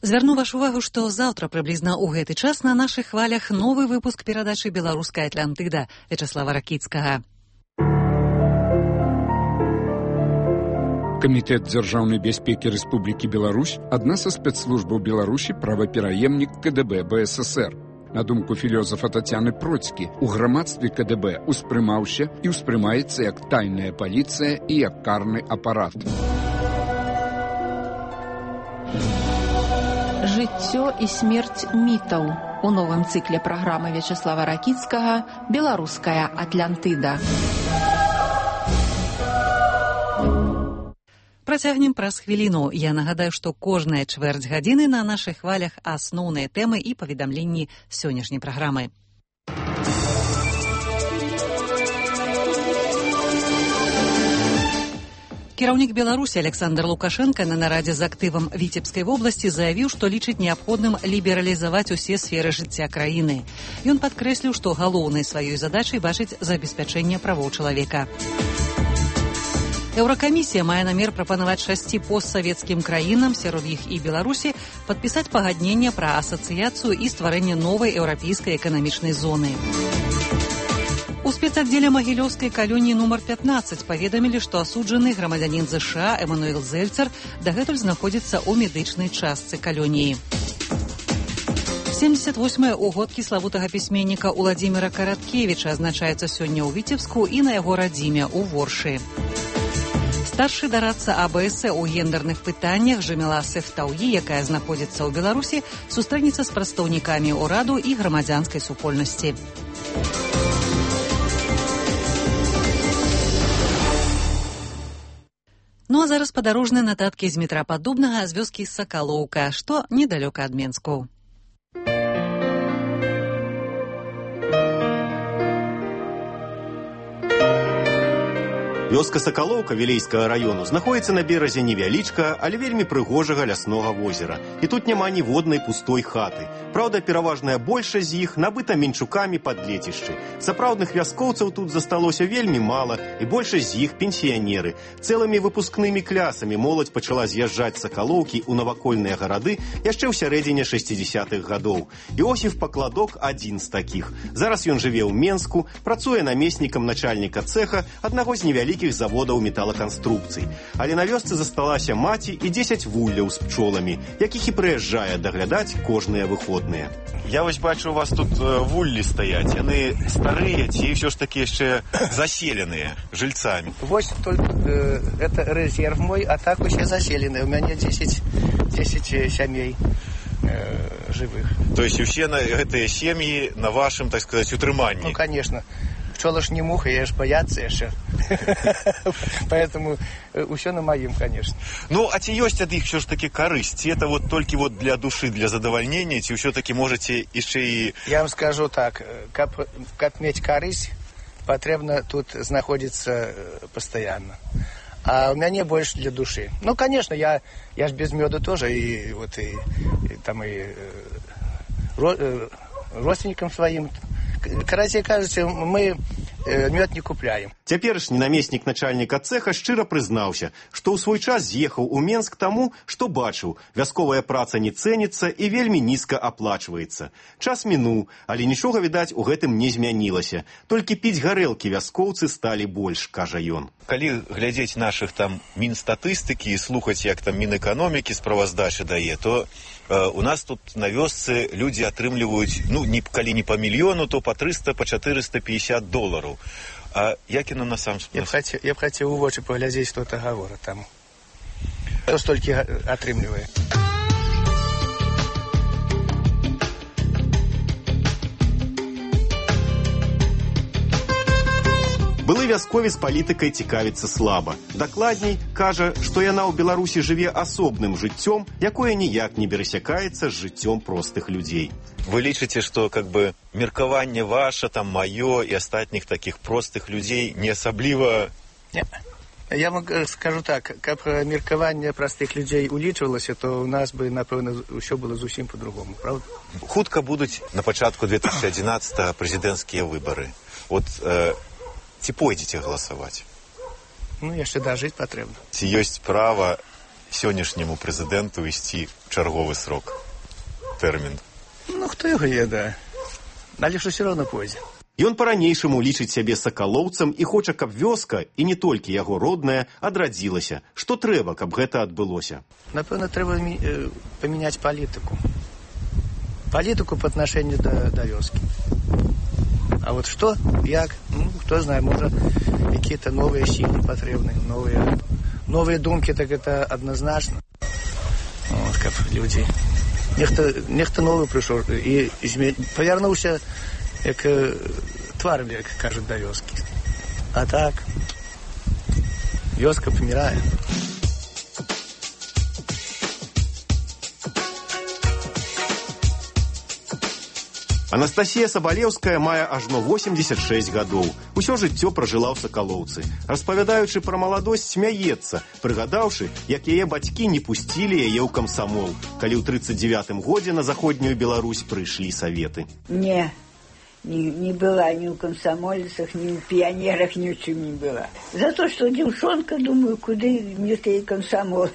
Звярну вашу увагу, што заўтра прыблізна ў гэты час на нашых хвалях новы выпуск перадачы «Беларуская Атлантыда» Вячеслава Ракіцкага. Камітэт дзяржаўнай бяспекі Рэспублікі Беларусь — адна са спецслужбаў Беларусі, правапераемнік КДБ БССР. На думку філёзафа Тацяны Процькі, у грамадстве КДБ успрымаўся і ўспрымаецца як тайная паліцыя і як карны апарат. Жыццё і смерць мітаў у новым цыкле праграмы Вячеслава Ракіцкага «Беларуская Атлантыда». Працягнем праз хвіліну. Я нагадаю, што кожная чвэрць гадзіны на нашых хвалях асноўныя тэмы і паведамленні сённяшняй праграмы. Кіраўнік Беларусі Александр Лукашенко на нарадзе з актывам Віцебскай вобласці заявіў, што лічыць неабходным лібералізаваць усе сферы жыцця краіны. Ён падкрэсліў, што галоўнай сваёй задачай бачыць забеспячэнне правоў чалавека. Еўракамісія мае намер прапанаваць 6 постсавецкім краінам, сярод іх і Беларусі, падпісаць пагадненне пра асацыяцыю і стварэнне новай еўрапейскай эканамічнай зоны. У спецаддзеле Магілёўскай калоніі нумар 15 паведамілі, што асуджаны грамадзянін ЗША Эмануэл Зельцер дагэтуль знаходзіцца ў медычнай частцы калоніі. 78-е угодкі славутага пісьменніка Уладзіміра Караткевіча адзначаецца сёння ў Віцебску і на яго радзіме ў Воршы. Старшы дарадца АБС у гендерных пытаннях Жаміла Сефтауі, якая знаходзіцца ў Беларусі, сустрэнецца з прадстаўнікамі ўраду і грамадзянскай супольнасці. Ну а зараз падарожныя нататкі з метра Падобнага з вёскі Сакалоўка, што недалёка ад Менску. Вёска Сакалоўка Вілейскага раёну знаходзіцца на беразе невялічкага, але вельмі прыгожага ляснога возера. І тут няма ніводнай пустой хаты. Праўда, пераважная большасць з іх набыта менчукамі пад лецішчы. Сапраўдных вяскоўцаў тут засталося вельмі мала, і большасць з іх пенсіянеры. Цэлымі выпускнымі клясамі моладзь пачала з'язджаць з Сакалоўкі ў навакольныя гарады яшчэ ў сярэдзіне 60-х гадоў. Іосіф Пакладок адзін з такіх. Зараз ён жыве ў Менску, працуе намеснікам начальніка цэха аднаго з невялікіх заводаў металаканструкцый. Але на вёсцы засталася маці і 10 вулляў з пчоламі, якіх і прыязджае даглядаць кожныя выходныя. Я вось бачу, у вас тут вуллі стаяць. Яны старыя ці ўсё ж такі яшчэ заселеныя жыльцамі? Вось только это резерв мой, а так усе заселеныя. У мяне 10 сямей живых. То есть усе гэтыя сем'і на вашым, так сказать, утрыманні? Ну, конечно. Пчола ж не муха, я ж бояться яшчэ. Поэтому усё на маім, конечно. Ну, а ці ёсць ад іх ўсё ж такі карысць? Ці это вот толькі вот для душы, для задавальнення, ці ўсё-таки можаце яшчэ і... Я вам скажу так, каб мець карысць, патрэбна тут знаходзіцца пастаянна. А у мяне больш для душы. Ну, конечно, я ж без мёду тоже, и вот и там и родственникам своим. Карацей кажучи, мы мёд не купляем. Цяперашні намеснік начальніка цэха шчыра прызнаўся, што ў свой час з'ехаў у Менск таму, што бачыў, вясковая праца не цэніцца і вельмі нізка аплачваецца. Час мінуў, але нічога, відаць, у гэтым не змянілася. Толькі піць гарэлкі вяскоўцы сталі больш, кажа ён. Калі глядзець нашых там мінстатыстыкі і слухаць, як там Мінэканомікі справаздачы дае, то у нас тут на вёсцы людзі атрымліваюць, ну, калі не па мільёну, то па 300, па 450 долараў. А як яно на сам спрос? Я б хацеў у вочы паглядзець, што это гавора там. Столькі атрымлівае. Былы вясковец палітыкай цікавіцца слаба. Дакладней, кажа, што яна ў Беларусі жыве асобным жыццём, якое ніяк не перасякаецца з жыццём простых людзей. Вы лічыце, што как бы меркаванне ваше, там маё і астатніх такіх простых людзей не асабліва... Не. Я вам скажу так, каб меркаванне простых людзей улічвалася, то у нас бы, напэўна, ўсё было зусім по-другому, правда? Хутка будуць на пачатку 2011 прэзідэнцкія выбары. Вот ці пойдзеце галасаваць? Ну, яшчэ дажыць патрэбна. Ці ёсць права сённяшняму прэзідэнту ісці чарговы срок, тэрмін? Ну, хто яго ведае? Але што ўсё роўна пойдзе. Ён па-ранейшаму лічыць сябе сакалоўцам і хоча, каб вёска, і не толькі яго родная, адрадзілася. Што трэба, каб гэта адбылося? Напэўна, трэба памяняць палітыку. Палітыку па аднашэнню да вёскі. А вот што, як, ну, хто знае, можа, якія-то новыя сілы патрэбны, новыя думкі, так это адназначна. Вот, каб людзі... Нехта новы прыйшоў і павярнуўся як тварам, як кажуць, да вёскі. А так, вёска памірае. Анастасія Сабалеўская мае ажно 86 гадоў. Усё жыццё пражыла ў Сакалоўцы. Распавядаючы пра маладосць, смяецца, прыгадаўшы, як яе бацькі не пусцілі яе ў камсамол, калі ў 39-м годзе на заходнюю Беларусь прыйшлі саветы. Не была ни у комсомольцах, ни у пионерах, ни у чем не была. За то, что девчонка, думаю, куда мне ты комсомол.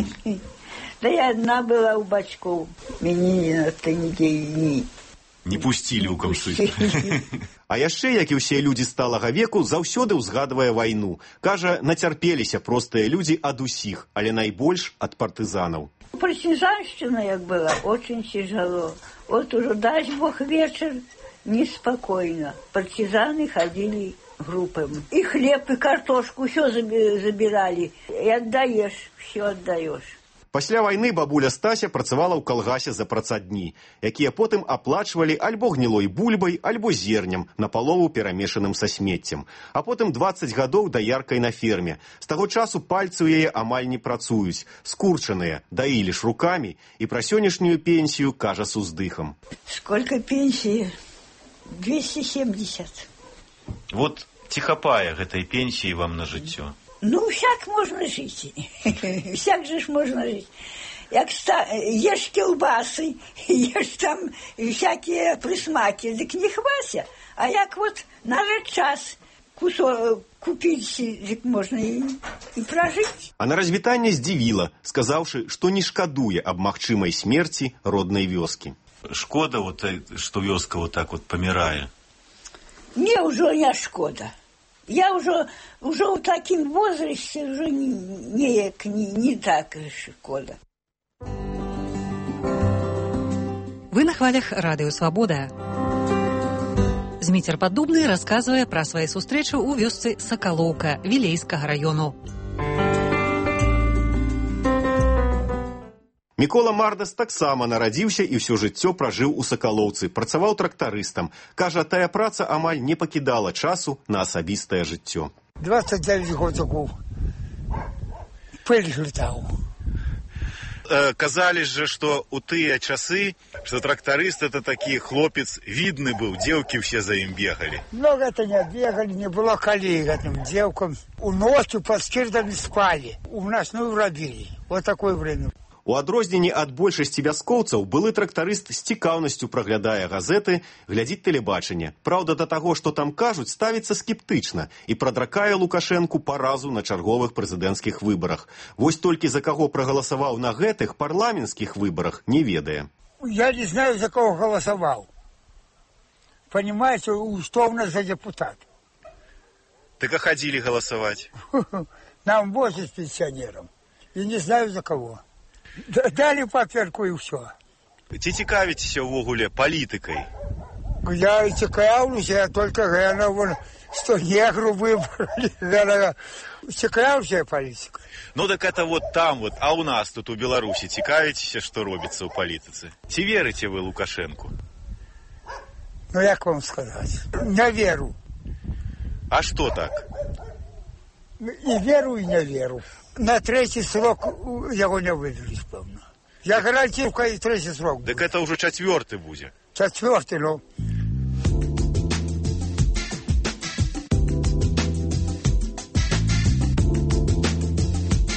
Да я одна была у бацькоў. Мяне на нідзе не пусцілі ў камсы. А яшчэ, як і ўсе людзі сталага веку, заўсёды ўзгадвае вайну. Кажа, нацярпеліся простыя людзі ад усіх, але найбольш ад партызанаў. Партизанщина, як была, очень тяжело. Вот уже, дай Бог, вечер, неспокойно. Партизаны ходили группами. И хлеб, и картошку, все забирали. И отдаешь, все отдаешь. Пасля вайны бабуля Стася працавала ў калгасе за працадні, якія потым аплачвалі альбо гнілой бульбай, альбо зернем, напалову перамешаным са смеццем. А потым 20 гадоў даяркай на ферме. З таго часу пальцы ў яе амаль не працуюць, скурчаныя, даілі ж рукамі, і пра сённяшнюю пенсію кажа с уздыхам. Сколько пенсии? 270. Вот ці хапае гэтай пенсіі вам на жыццё? Ну, всяк можно жить. Всяк же ж можно жить. Як ешь колбасы, ешь там всякие присмаки, так не хвася. А як вот надо час кусок купить, так можно и прожить. А на развітанне здзівіла, сказаўшы, што не шкадуе аб магчымай смерці роднай вёскі. Шкода, вот, что вёска вот так вот помирает? Мне уже не шкода. Я уже в таком возрасте уже не так шкода. Вы на хвалях радыё «Свабода». Зміцер Паддубны расказвае пра свае сустрэчы ў вёсцы Сакалоўка Вілейскага раёну. Мікола Мардас таксама нарадзіўся і ўсё жыццё пражыў у Сакалоўцы, працаваў трактарыстам. Кажа, тая праца амаль не пакідала часу на асабістае жыццё. 29 годзиков пыль летаў. Казалі же, что у тыя часы, что тракторист это такі хлопец видны быў, дзеўкі все за ім бегали. Много это не бегали, не было колей этим девкам. У ночью под скирдами спали, у нас робили. Вот такое время. У адрозненні ад большасці вяскоўцаў былы трактарыст з цікаўнасцю праглядае газеты, глядзіць тэлебачанне. Праўда, да таго, што там кажуць, ставіцца скептычна і прадракае Лукашэнку паразу на чарговых прэзідэнцкіх выбарах. Вось толькі за каго прагаласаваў на гэтых парламенцкіх выбарах, не ведае. Я не знаю, за кого голосовал. Понимаете, что у нас за депутат? Так а ходили голосовать? Нам 80 пенсионерам. И не знаю, за кого. Дали паперку и все. Ці цікавіцеся ўвогуле палітыкай? Я цікаўлюся, я только гляну, что негру выбрали. Цікаўлюся палітыкай. Ну так это вот там вот, а у нас тут у Беларусі цікавіцеся, што робіцца ў палітыцы? Ці верыце вы Лукашэнку? Ну як вам сказать? Не веру. А что так? И веру, и не веру. На третий срок его не выдали, певно. Я гарантирую, и третий срок будет. Так это уже четвертый будет. Четвертый, ну.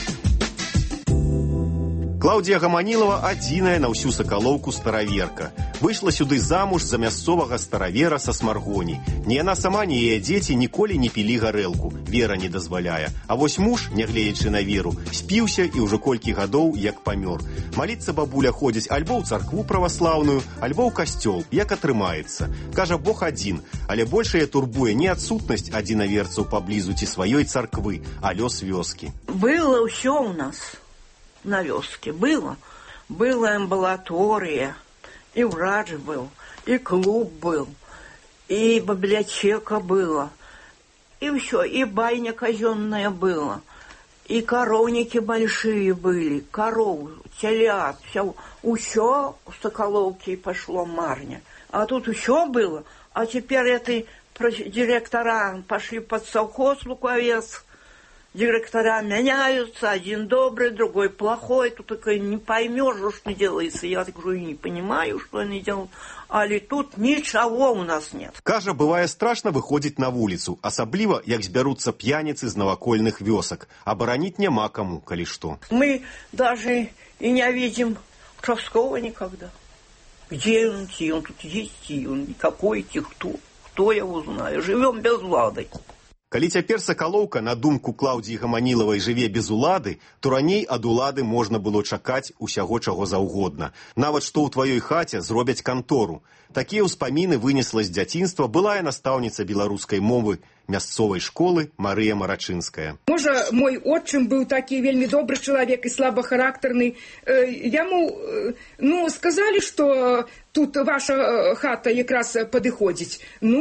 Клаўдія Гаманілава адзіная на ўсю Сакалоўку стараверка. Выйшла сюды замуж за мясцовага старавера са Смаргоні. Ні яна сама, ні яе дзеці ніколі не пілі гарэлку. Вера не дазваляе. А вось муж, нягледзячы на веру, спіўся і ўжо колькі гадоў як памёр. Маліцца бабуля ходзіць альбо ў царкву праваслаўную, альбо ў касцёл, як атрымаецца. Кажа, Бог адзін, але большая турбуе не адсутнасць адзінаверцаў паблізу ці сваёй царквы, а лёс вёскі. Было ўсё ў нас на вёске. Была амбулатория, и врач был, и клуб был, и библиотека была, и все, и байня казенная была, и коровники большие были, коров, телят, все в Соколовке пошло марня. А тут все было, а теперь эти директора пошли под совхоз Луковец. Директора меняются, один добрый, другой плохой. Тут такой не поймешь, что делается. Я так говорю, не понимаю, что они делают. Але тут ничего у нас нет. Кажа, бывае страшна выходзіць на вуліцу, асабліва, як збяруцца п'яніцы з навакольных вёсак. Абараніць няма каму, калі што. Мы даже и не видим участкового никогда. Где он, он тут есть, он какой, кто его знает. Живем без влады. Калі цяпер Сакалоўка, на думку Клаўдзіі Гаманілавай, жыве без улады, то раней ад улады можна было чакаць усяго чаго заўгодна. Нават што ў тваёй хаце зробяць кантору. Такія ўспаміны вынесла з дзяцінства былая настаўніца беларускай мовы мясцовай школы Марыя Марачынская. Можа, мой отчым быў такі вельмі добры чалавек і слабахарактарны. Яму, сказалі, што тут ваша хата якраз падыходзіць.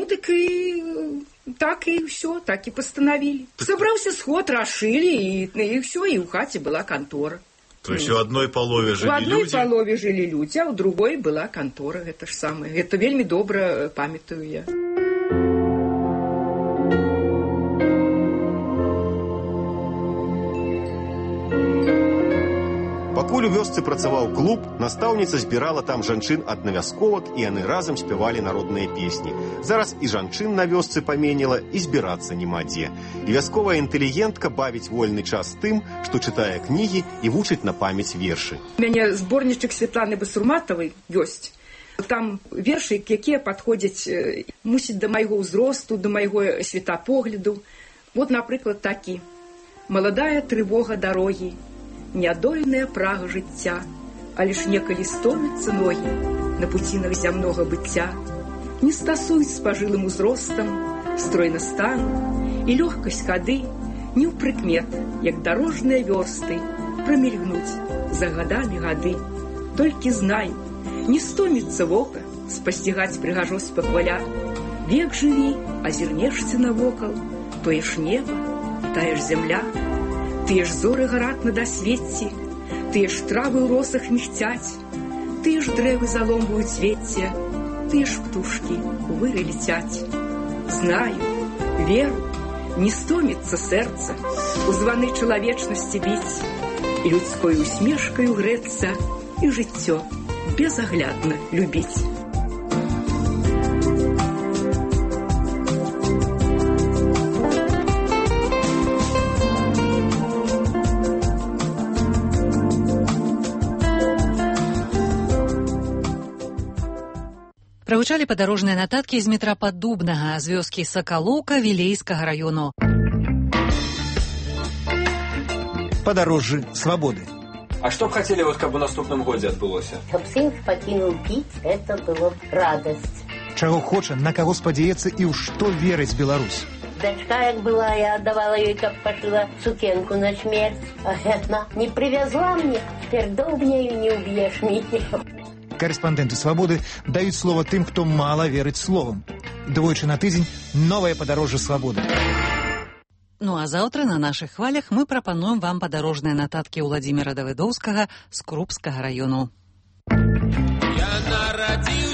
Так и все, так и постановили. Собрался сход, расшили, и все, и у хати была контора. То есть в одной полове жили люди? В одной полове жили люди, а у другой была контора. Это ж самое. Это вельми добро памятаю я. Пакуль у вёсцы працаваў клуб, настаўніца збірала там жанчын ад навясковак, і яны разам спявалі народныя песні. Зараз і жанчын на вёсцы паменела, і збірацца няма дзе. І вясковая інтэлігентка бавіць вольны час тым, што чытае кнігі і вучыць на памяць вершы. У мяне зборнічак Святланы Басурматавай ёсць. Там вершы, якія падходзяць, мусіць, да майго ўзросту, да майго светапогляду. Вот, напрыклад, такі. «Маладая трывога дарогі, нядольная прага жыцця, але ж некалі стомяцца ногі на пуцінах зямнога быцця, не стасуюць з пажылым узростам, стройна стану, і лёгкасць хады не ў прыкмет, як дарожныя вёрсты, прамільгнуць за гадамі гады. Толькі знай, не стоміцца вока спасцігаць прыгажосць пахваля. Век жыві, азірнешся навокал, тое ж неба, тая ж зямля. Тыя ж зоры гараць на дасвецці, тыя ж травы ў росах мігцяць, тыя ж дрэвы заломваюць вецце, тыя ж птушкі у выры летяць. Знаю, веру, не стоміцца сэрца у званы чалавечнасці біць, і людской усмешкаю грэцца, і жыццё безаглядна любіць. Прагучалі падарожныя нататкі з метра Паддубнага, з вёскі Сакалоўка Вілейскага раёну. Падарожжы свабоды. А што б хацелі, каб у наступным годзе адбылося? Каб сын пакінуў піць, это было б радасць. Чаго хоча, на каго спадзяецца і ў што верыць Беларусь. Дачка, як была, я аддавала ёй, каб пашыла сукенку на смерць. А яна не привязла мне, цяпер доўбняю не ўб'еш мяне. Корэспандэнты свабоды даюць слова тым, хто мала верыць словам. Двойчы на тыдзень новае падарожжа свабоды. Ну а заўтра на нашых хвалях мы прапануем вам падарожныя нататкі Уладзіміра Давыдоўскага з Крупскага раёну. Я нарадзіў